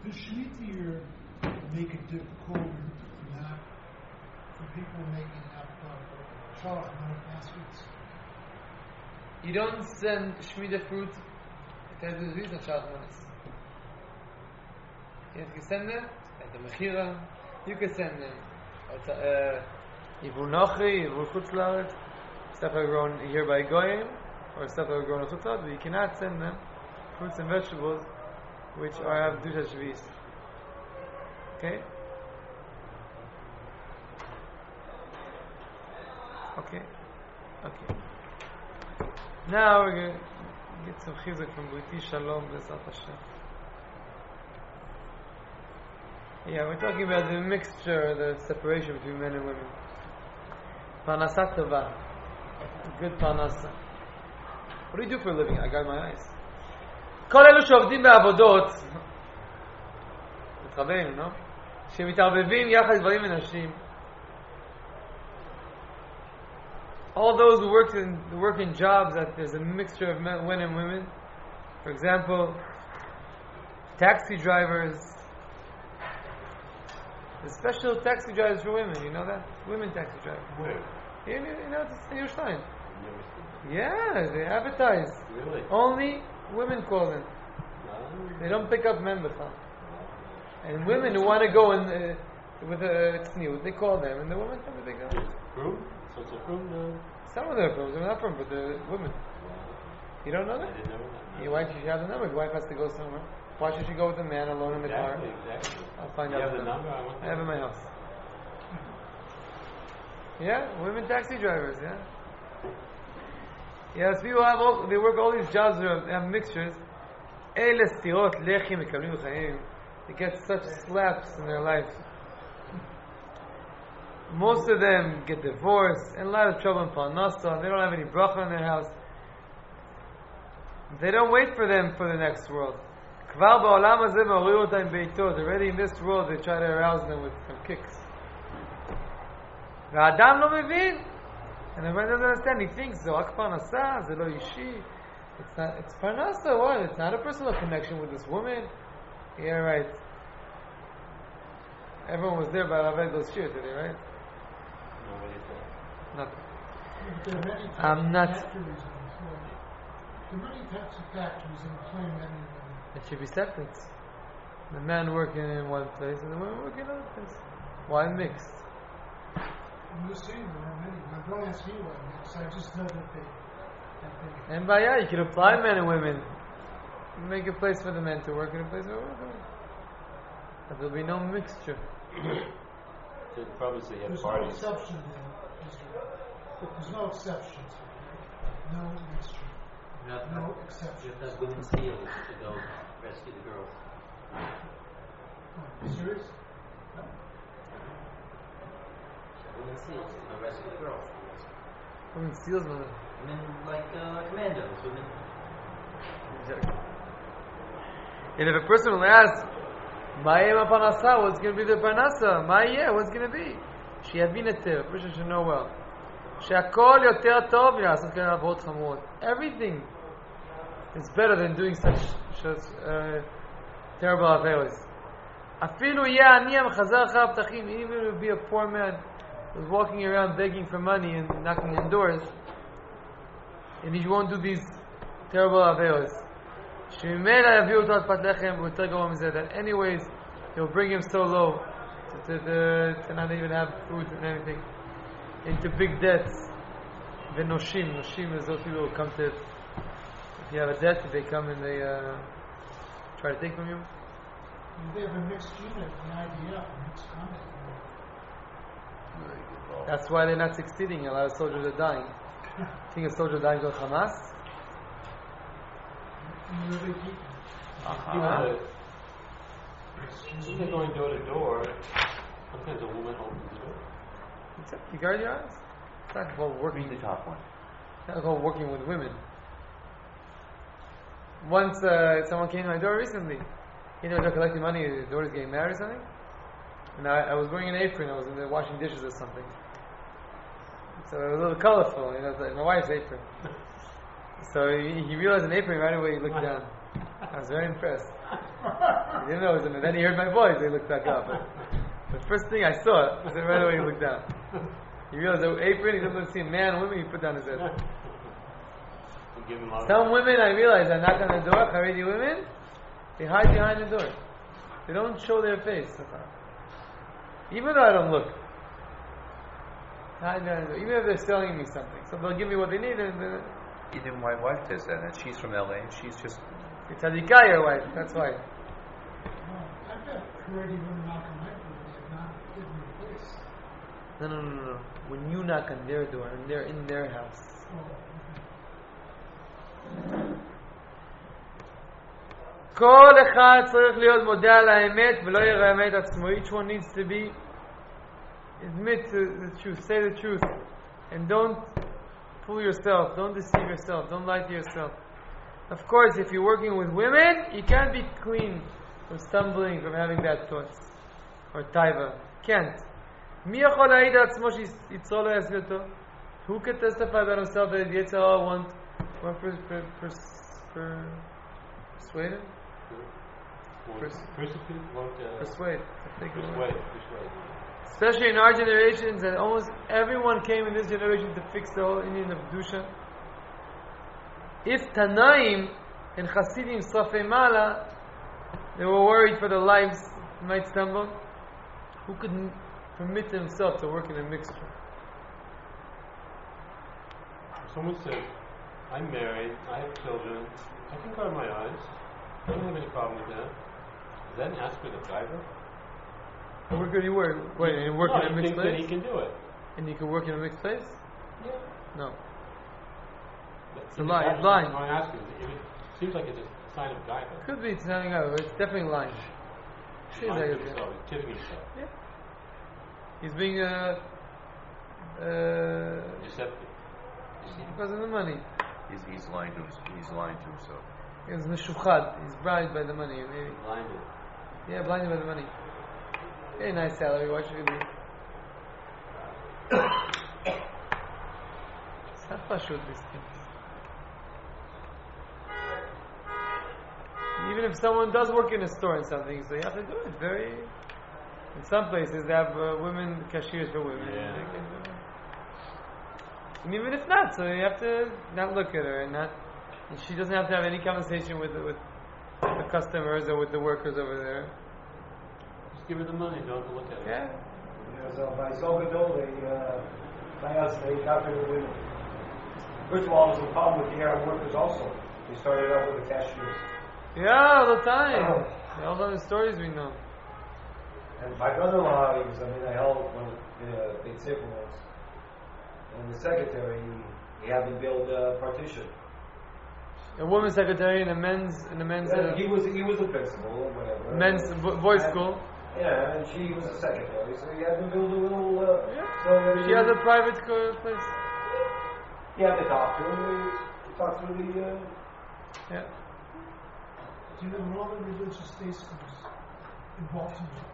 Does Shemitah year make it difficult not for people making out chocolate baskets? You don't send Shemitah fruit. There's a reason chocolate. If you send them at the Mechira, you can send them. Yivur Nochi, Yivur Chutzlaret, stuff that are grown here by Goyim, or stuff that are grown in Chutzlaret, but you cannot send them fruits and vegetables which have Dusha Shvis. Okay? Okay. Now we're going to get some chizuk from Briti Shalom B'ezrat Hashem. Yeah, we're talking about the mixture, the separation between men and women. Parnasat tova, good parnasa. What do you do for a living? I got my eyes. כל אלו שעובדים בעבודות, מתחברים, לא? שמתערבבים יחד גברים ונשים. All those who work in jobs that there's a mixture of men and women. For example, taxi drivers. There's special taxi drivers for women, you know that? Women taxi drivers. Where? You know, it's in Yerushalayim. Yeah, they advertise. Really? Only women call them. They don't pick up men before. And women who want to go in with a tzniut, they call them, and the women tell me they go. Room? So it's a room now? Some of them are from, they're not from, but they're women. You don't know that? I didn't know that. Your wife, you have the number. Your wife has to go somewhere. Why should she go with a man alone in the car? Exactly. I'll find You out. have the number? I have it in my house. Yeah, women taxi drivers, yeah. Yes, people they work all these jobs that have mixtures. They get such slaps in their life. Most of them get divorced and a lot of trouble in Parnasa. They don't have any bracha in their house. They don't wait for them for the next world. Already in this world they try to arouse them with some kicks. And the man doesn't understand. He thinks, it's not, it's parnasa. What? It's not a personal connection with this woman. Yeah, right. Everyone was there by Rav Edel's shir today, right? Nothing. I'm not. There are many types of factories that employ men and women. It should be separate. The man working in one place and the women working in another place. Why mixed? I'm just saying there are many. Now, don't ask me why mixed. I just know that they. And by you can apply men and women. Make a place for the men to work and a place for the women. But there'll be no mixture. They'd probably say you have There's parties. no exception there. There's no exceptions. No mixture. No exception. You have to have women's seals to go rescue the girls. Serious? Women's seals to go rescue the girls. Women steals with it. Women like commandos. Women. Exactly. And if a person will ask, Ma'ayem Parnasa, what's going to be the Parnasa? Ma'ayeh, what's going to be? She'yavineter, a person should know well. She'akol yoter tov ya'asot kan avot chamot. Everything is better than doing such terrible averos. Afilu yeh ani ha'mechazar achar p'tachim. Even if it would be a poor man who's walking around begging for money and knocking on doors, and he won't do these terrible averos. That anyways he'll bring him so low to not even have food and anything, into big debts. The noshim is those people who come to, if you have a debt, they come and they try to take from you. They have a mixed unit, an idea, a mixed conduct. That's why they're not succeeding. A lot of soldiers are dying. Think a soldier dying to Hamas? If they're going door to door, sometimes a woman opens the door. You guard your eyes. It's not called working. Read the top one. It's not called working with women. Once someone came to my door recently. They're collecting money. His daughter's getting married or something. And I was wearing an apron. I was in there washing dishes or something. So it was a little colorful. It's like my wife's apron. So he realized an apron right away. He looked down. I was very impressed. He didn't know it was a man. Then he heard my voice. He looked back up. But the first thing I saw, I said right away he looked down. He realized the apron. He doesn't see a man or woman. He put down his head. Give him all Some women, I realize, I knock on the door. Haredi women, they hide behind the door. They don't show their face. Even though I don't look. Hide behind the door. Even if they're selling me something, so they'll give me what they need. And Even my wife does that, and she's from LA, and she's just it's tzadikah, your wife. That's why. I've got already women knock on my door, they've not given me a place. No. When you knock on their door and they're in their house. Oh, כל אחד צריך להיות מודע על האמת ולא ירמה את עצמו. Each one needs to be admit to the truth, say the truth, and don't fool yourself, don't deceive yourself, don't lie to yourself. Of course, if you're working with women, you can't be clean from stumbling, from having bad thoughts or taiva. Can't. מי יכול להעיד על עצמו שיצרו לא יעשה אותו? Who can testify about himself that Yitzhak won't persuade him? Persecute, Persuade. persuade. Especially in our generations, and almost everyone came in this generation to fix the whole Indian of Kedusha. If Tanaim and Hasidim Srafei Mala, they were worried for their lives, they might stumble, who could permit himself to work in a mixture? Someone said, I'm married, I have children, I can cover my eyes, I don't have any problem with that. Is that an aspect of gaiva? Where could he work? Wait, and work in a mixed That he place? can do it. And you can work in a mixed place? Yeah. No. It's a lie, it's lying. I'm asking, if it seems like it's a sign of gaiva. Could be standing up, but it's definitely lying. Seems like Lying to it's himself, he's kidding himself. Yeah. He's being Deceptive. because of the money. he's lying to himself. He's meshuchad. He's bribed by the money. Maybe. Blinded. Yeah, blinded by the money. Very nice salary. Why should he leave? It's not pashut, these things. Even if someone does work in a store and something, so you have to do it very. In some places, they have women cashiers for women. Yeah. And even if not, so you have to not look at her and not. And she doesn't have to have any conversation with the customers or with the workers over there. Just give her the money, don't look at it. Yeah. By so Gadol, they got rid of women. First of all, there's a problem with the Arab workers also. They started out with the cashiers. Yeah, all the time. All the stories we know. And my brother-in-law, he was in the hell when the Beit Sefer was. And the secretary, he had them build a partition. A women's secretary in a men's Yeah, he was the principal or whatever. men's boys school. Yeah, and she was the secretary, so he had them build a little. So She has a private place. He had to talk to him. He talked to the. Yeah. Do you know in all the religious day schools in Baltimore,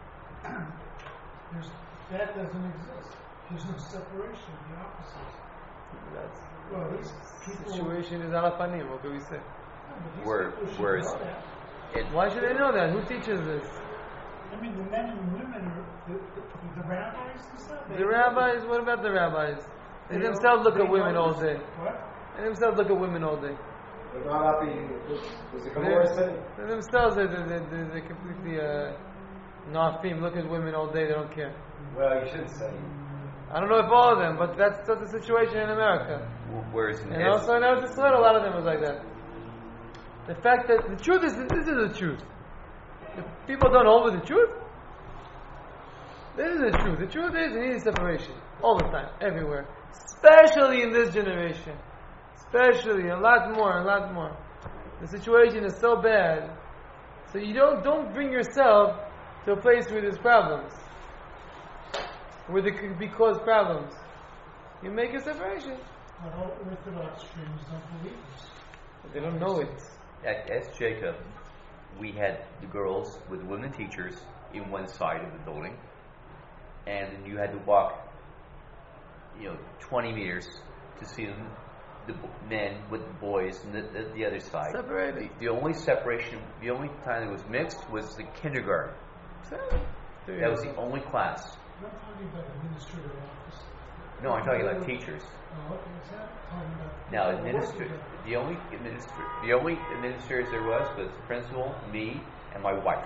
that doesn't exist. There's no separation, the opposites. That's Well, these people. situation is alapanim. What can we say? These Where- people should where is- know that. Why should they know that? Who teaches this? I mean, the men and women are the rabbis and stuff. The rabbis. What about the rabbis? They themselves look at women all day. What? They themselves look at women all day. They're not happy. Was the Gemara saying? They themselves, they completely nafim. Look at women all day. They don't care. Well, you shouldn't say. I don't know if all of them, but that's the situation in America. Whereas in And also in Eretz Yisrael, a lot of them was like that. The fact that the truth is, this is the truth. If people don't hold with the truth, this is the truth. The truth is, you need separation all the time, everywhere, especially in this generation. Especially a lot more. The situation is so bad, so you don't bring yourself to a place where there's problems, where there could be caused problems. You make a separation. But all Orthodox Jews don't believe this. They don't know it. at Jacob, we had the girls with women teachers in one side of the building, and you had to walk, 20 meters to see them men with the boys and the other side. Separated. The only separation, the only time it was mixed was the kindergarten. That was the only class. I'm not talking about administrative office. No, I'm talking about teachers. Oh, okay, is that talking about? Now, people the only administrators there was the principal, me, and my wife.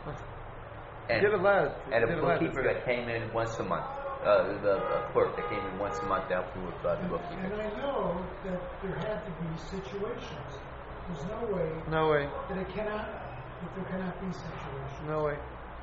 And, Did a lot. and Did a a lot bookkeeper different. that came in once a month. The clerk that came in once a month to help me with the And bookkeeping. I know that there had to be situations. There's no way No way. that there cannot be situations. No way.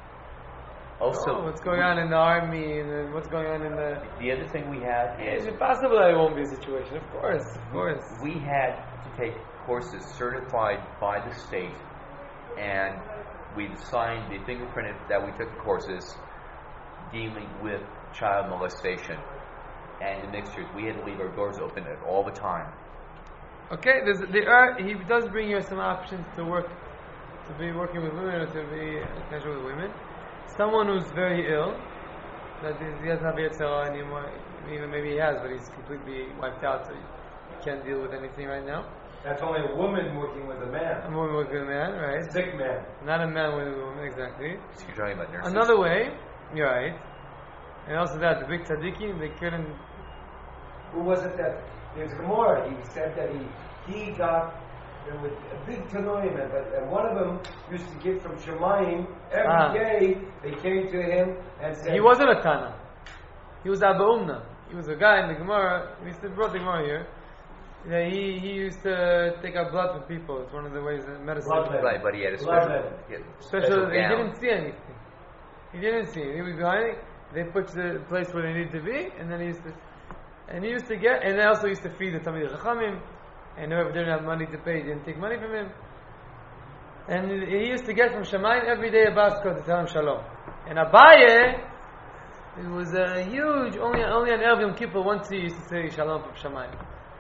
Also, What's going on in the army and then what's going on in the... the other thing we had It's is impossible that it won't be a situation. Of course. we had to take courses certified by the state, and we signed the fingerprinted that we took the courses dealing with child molestation and the mixtures. We had to leave our doors open at all the time. Okay, he does bring you some options to be working with women or to be casual with women. Someone who's very ill, that he doesn't have Yetzirah anymore, even maybe he has, but he's completely wiped out, so he can't deal with anything right now. That's only a woman working with a A man. woman with a man, right? Sick man. Not a man with a woman, exactly. So you're talking about nurses. Another way, you're right. And also that, the big tzaddikim, they couldn't... Who was it that? There's Gemara. He said that he got there was a big tanoim, and one of them used to get from Shemayim every day. They came to him and said He wasn't a Tana. He was Abba Umna. He was a guy in the Gemara. We brought the Gemara here. Yeah, he used to take out blood from people. It's one of the ways that medicine. Blood Right, but he had a Blood special, level. he had a Special. He gown. didn't see anything. He didn't see. He was behind it. They put the place where they needed to be, and then he used to get, and they also used to feed the Talmidei Chachamim, and whoever didn't have money to pay didn't take money from him. And he used to get from Shemayim every day a basket to tell him Shalom. And Abaye, it was a huge, only on Erev Yom Kippur once he used to say Shalom from Shemayim.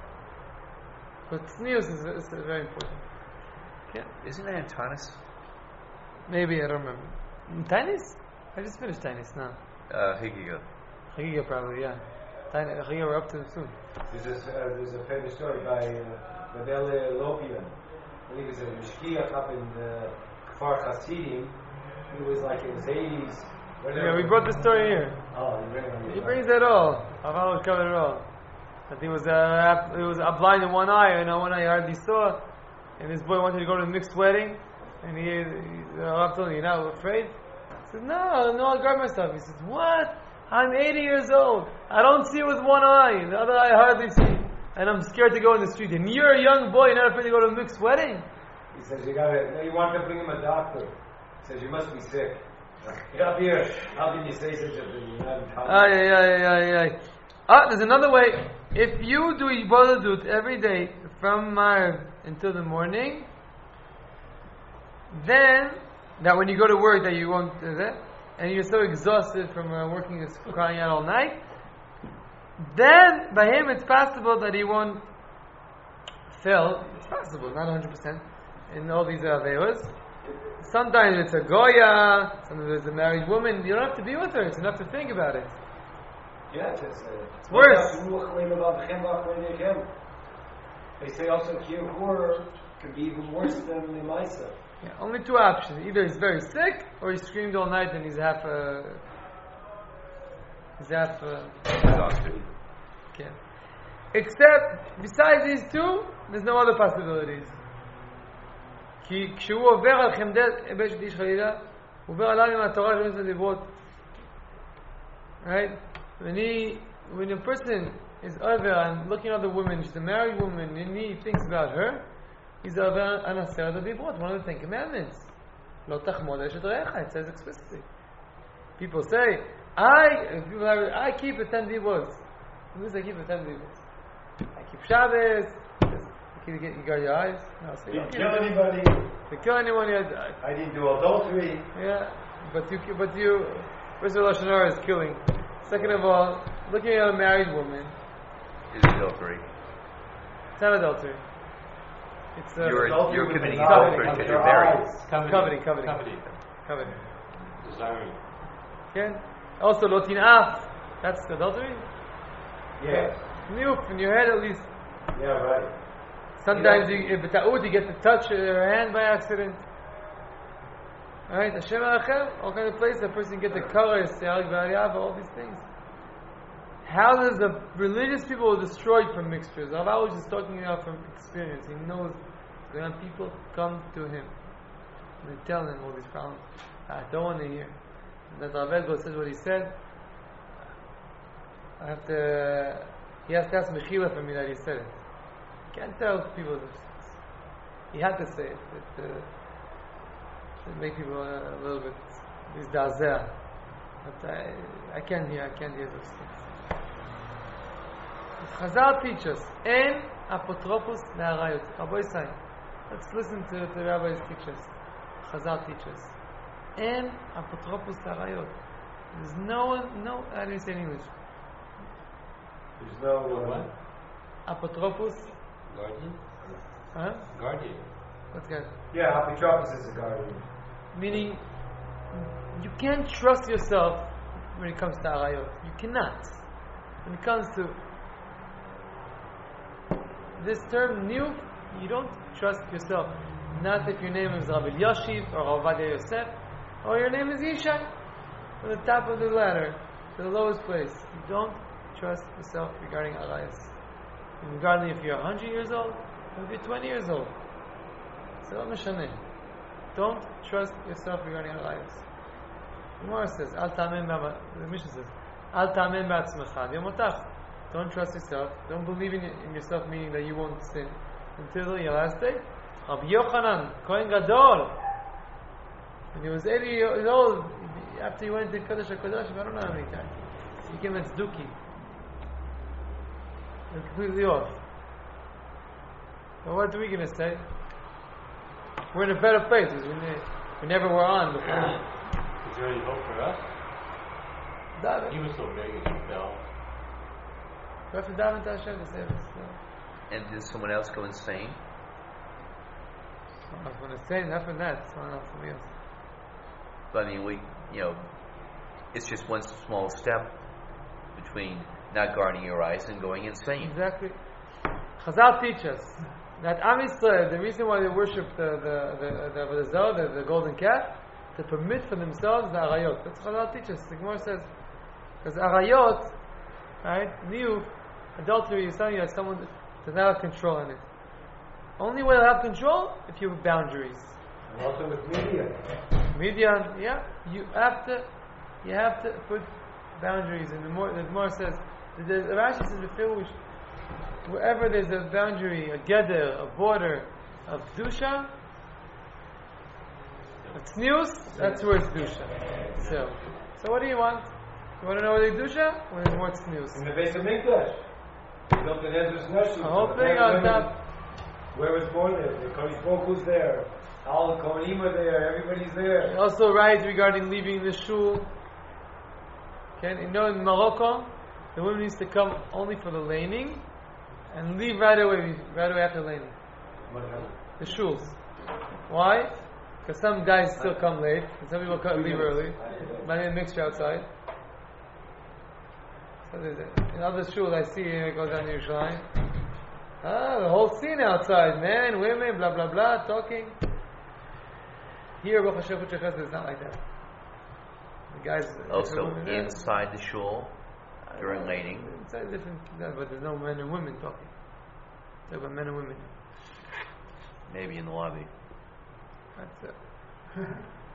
But tznius is very important. Okay. Isn't that in Tanis? Maybe, I don't remember. Tainis? I just finished Tainis now. Higiga. Chagiga probably, yeah. Chagiga, we're up to soon. there's a famous story by Mabel Lopian. I believe it's a Mishkiach up in Kfar Hasidim. He was like in his 80s. Yeah, we brought the story here. Oh, you bring it on. He brings it all. Aval covered it all. That he was blind in one eye, and one eye he hardly saw. And this boy wanted to go to a mixed wedding, and Rav told him, "You're not afraid?" He says, "No, I'll guard myself." He says, "What? I'm 80 years old. I don't see with one eye. The other eye I hardly see, and I'm scared to go in the street. And you're a young boy, you're not afraid to go to a mixed wedding?" He says, you want to bring him a doctor. He says, you must be sick. Get up here. How can you say such a thing? You're not entitled. There's another way. If you do Yibodadut every day from Marv until the morning, then that when you go to work that you won't do that, and you're so exhausted from working and crying out all night, then by him it's possible that he won't fail. It's possible, not 100%, in all these averos. Sometimes it's a goya, sometimes it's a married woman. You don't have to be with her. It's enough to think about it. Yeah, It's worse. They say also Kiyur can be even worse than the Maisa. Yeah, only two options. Either he's very sick, or he screamed all night and he's half. Exhausted. Okay. Except, besides these two, there's no other possibilities. כי כשהוא עובר על חמדת אבשת איש חלילה, הוא עובר עליו עם התורה של עשר דיברות. Right? When a person is over and looking at the woman, she's a married woman, and he thinks about her, he's over on עשרת הדיברות, one of the 10 commandments. לא תחמוד אשת רעך, it says explicitly. People say, I keep the 10 divrot. Who does I keep the 10 divrot? I keep Shabbos. You got your eyes? No, so Didn't kill anybody. To kill anyone, I didn't do adultery. yeah. But you. First of all, Lashon Hara is killing. Second of all, looking at a married woman, Is adultery. it's not adultery. It's You're committing Coveting. adultery because you're married. Coveting. Desiring. Okay. Also, lotin af. That's adultery. Yes. Niyuf in your head at least. Yeah, right. Sometimes if you get to touch her hand by accident. Alright, Hashem Alachem, all kind of places a person get the colors, all these things. How does the religious people destroyed from mixtures? Rav was just talking about from experience. He knows when people come to him and they tell him all these problems. I don't want to hear. And that Rav Ego says what he said. He has to ask Mechila for me that he said it. Can't tell people this. He had to say it. To make people a little bit dazeh. But I can't hear those things. Chazal teach us, En apotropos le'arayot. Rabbi Yisrael, let's listen to the rabbis teach us. Chazal teach us, En apotropos le'arayot. There's no, I didn't say in English. There's no What? Apotropos? Guardian? Huh? Guardian. What's that? Yeah, Apotropos is a guardian. Meaning, you can't trust yourself when it comes to arayot. You cannot. When it comes to this term, new, you don't trust yourself. Not if your name is Rabbi Yashiv or Ovadia Yosef, or your name is Yishai, from the top of the ladder to the lowest place. You don't trust yourself regarding arayos. Regarding if you're 100 years old, or if you're 20 years old. So don't trust yourself regarding arayos. The Gemara says, the Mishnah says, Al ta'amen ba'atzmecha v'yomotach. Don't trust yourself. Don't believe in yourself, meaning that you won't sin until your last day. Rabbi Yochanan, Kohen Gadol, when he was 80 years old, after he went to Kodesh HaKodesh, I don't know how many times, he became a tzduki. Completely off. Well, what are we going to say? We're in a better place because we never were on before. Is there any hope for us? Daven. He was so big and he fell. We have to daven to Hashem to save us. And did someone else go insane? I was going to say, not for that, someone else, somebody else. But I mean, it's just one small step between not guarding your eyes and going insane. Exactly. Chazal teach us that Am Yisrael, the reason why they worship the golden calf, to permit for themselves the arayot. That's what Chazal teaches. The Gemara says, because arayot, right, new adultery is something that someone does not have control in it. Only way to have control if you have boundaries. And also with media. Media, yeah, you have to put boundaries. And the Gemara says, the Rashi says the Filush, wherever there's a boundary, a geder, a border of kedusha, a tznius, that's where it's kedusha. So what do you want? You want to know where the kedusha? Where there's more tznius. In the base of Mikdash. They built an Ezra's Nashim. The whole thing on top. Where was born there? The Kodesh Baruch Hu's there. All the Kohanim are there. Everybody's there. He also writes regarding leaving the shul. Okay, in Morocco, the women used to come only for the laning and leave right away after laning. The shuls. Why? Because some guys still come late, and some people leave early. Might be a mixture outside. So in other shuls I see, it goes down to Yerushalayim. The whole scene outside, men, women, blah blah blah, talking. Here, Baruch Hashem, it's not like that. The guys. Also, inside the shul during laning. Inside different, but there's no men and women talking. Talk about men and women. Maybe in the lobby. That's it.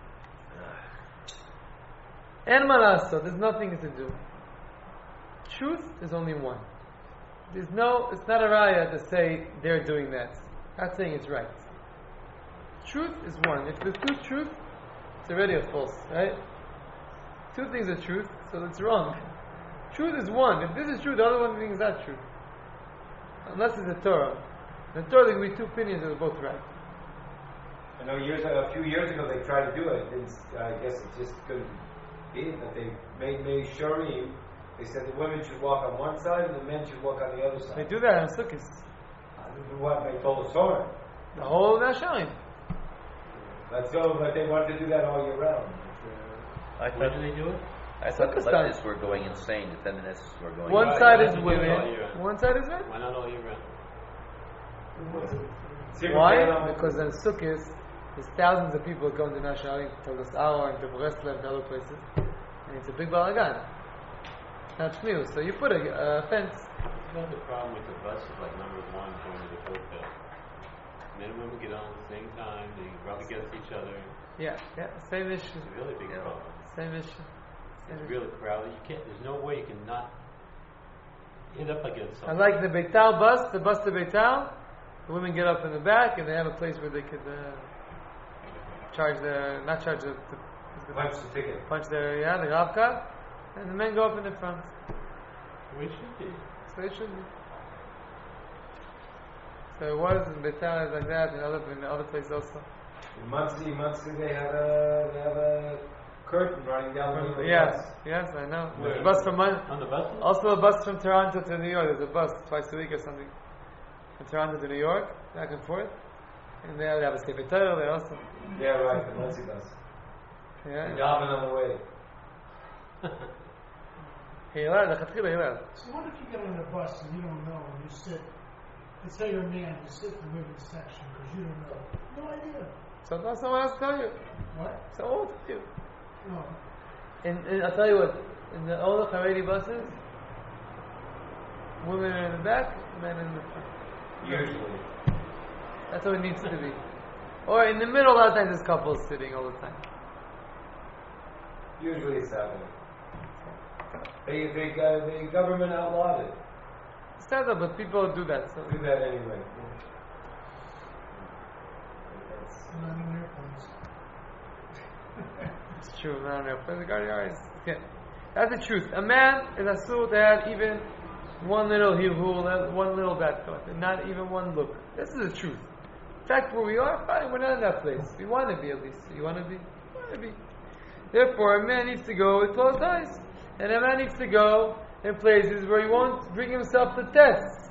En malaso, there's nothing to do. Truth is only one. It's not a raya to say they're doing that. Not saying it's right. Truth is one. If there's two truth, it's already a false, right? Two things are truth, so it's wrong. Truth is one. If this is true, the other one thing is not true. Unless it's the Torah. In the Torah there can be two opinions that are both right. I know a few years ago they tried to do it. I guess it just couldn't be that they made Shurim. They said the women should walk on one side and the men should walk on the other side. They do that on Sukkot. What they told us Torah. The whole Nasharim. That's so, but they wanted to do that all year round. When do they do it? I thought the Sukkot leftists were going insane, the feminists were going One insane. side Why is don't you do it all women, year round? one side is men. Why not all year round? Why? Because on Sukkot, there's thousands of people going to Nashali, to Las'ala, and to Breslev, and other places, and it's a big balagan. It's not new, so you put a fence. You know, the problem with the bus is like number one going to the hotel. Men and women get on at the same time, they rub against each other. Yeah, same issue. It's a really big problem. Same issue. It's really crowded. You can't. There's no way you can not end up against I something. like the Beital bus, the bus to Beital. The women get up in the back, and they have a place where they could Punch the ticket. punch their the Rav card, and the men go up in the front. We should be. So it should be. So it was in Beital is like that, in other places also. In Monsey, they have a curtain running down the middle of the bus. Yes, I know. Where? There's a bus from On the bus? also a bus from Toronto to New York. There's a bus twice a week or something from Toronto to New York, back and forth. And they have a Sefer Torah there also. Yeah, right, the Monsey does. Yeah. Daven on the way. So what if you get on a bus and you don't know, and you sit, let's say you're a man, you sit in the women's section because you don't know. No idea. So that's someone else tell you. What? So what will tell you? No. And I'll tell you what, in all the Haredi buses, women are in the back, men in the front. Usually. That's how it needs to be. Or in the middle, a lot of times there's couples sitting all the time. Usually it's happening. The government outlawed it. It's sad though, but people do that. So Do that anyway. Not in airplanes. it's true. No, no. But the guard okay. That's the truth. A man is asur to have even one little hilhul, one little bad thought, and not even one look. This is the truth. In fact, where we are, fine, we're not in that place. We want to be at least. You want to be? You want to be. Therefore, a man needs to go with closed eyes. And a man needs to go in places where he won't bring himself to tests.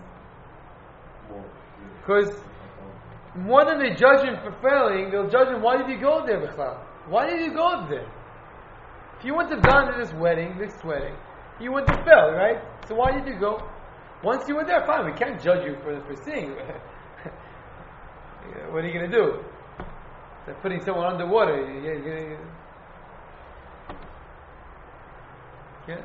Because more than they judge him for failing, they'll judge him, why did you go there, Bichlal? Why did you go there? If you wouldn't have gone to this wedding, you wouldn't have failed, right? So why did you go? Once you were there, fine, we can't judge you for seeing. What are you going to do? They're putting someone underwater. Yeah.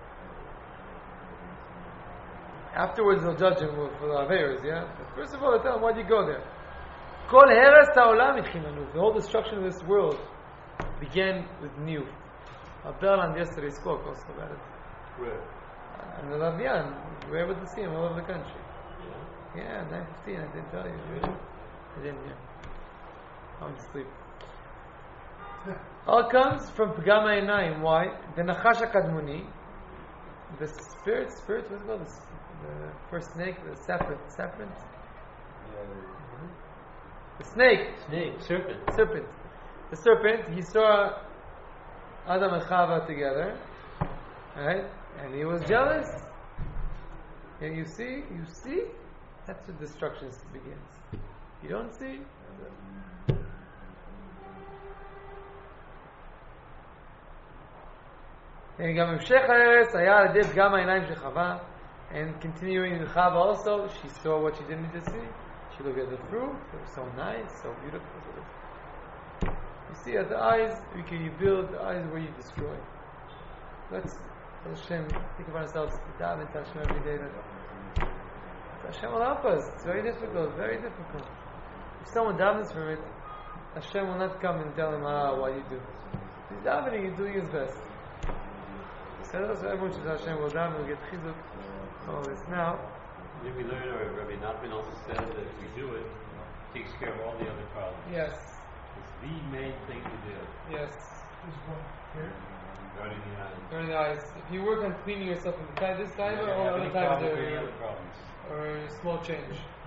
Afterwards, they'll judge him for the Averas, yeah? But first of all, they tell him, why did you go there? Kol heres ha'olam itchinanu. The whole destruction of this world began with new. Abdallah yesterday spoke also about it. Where? And the Lavian, we were able to see him all over the country. Yeah. Yeah, 9:15, I didn't tell you. Really? I didn't, yeah. I went to sleep. All comes from Pagama Einayim. Why? The Nachash HaKadmoni, the spirit, what's it called? The first snake, the serpent. The snake. Serpent. The serpent, he saw Adam and Chava together, right? And he was jealous. And you see, that's where destruction begins. You don't see? And continuing in Chava also, she saw what she didn't need to see. She looked at the fruit, it was so nice, so beautiful. You see, at the eyes, you build, the eyes where you destroy. Let's Hashem think of ourselves to daven to Hashem every day. That Hashem will help us. It's very difficult, very difficult. If someone davens for it, Hashem will not come and tell him, what you do. He's davening, he's doing his best. So everyone should Hashem will daven, will get chizuk. All this now. Did we learn, or Rabbi Nachman also said that if we do it, it takes care of all the other problems. Yes. It's the main thing to do. Yes. There's one here. Guarding the eyes. Very nice. If you work on cleaning yourself in this time, You or have all any other times, problems, any other problems. or small change.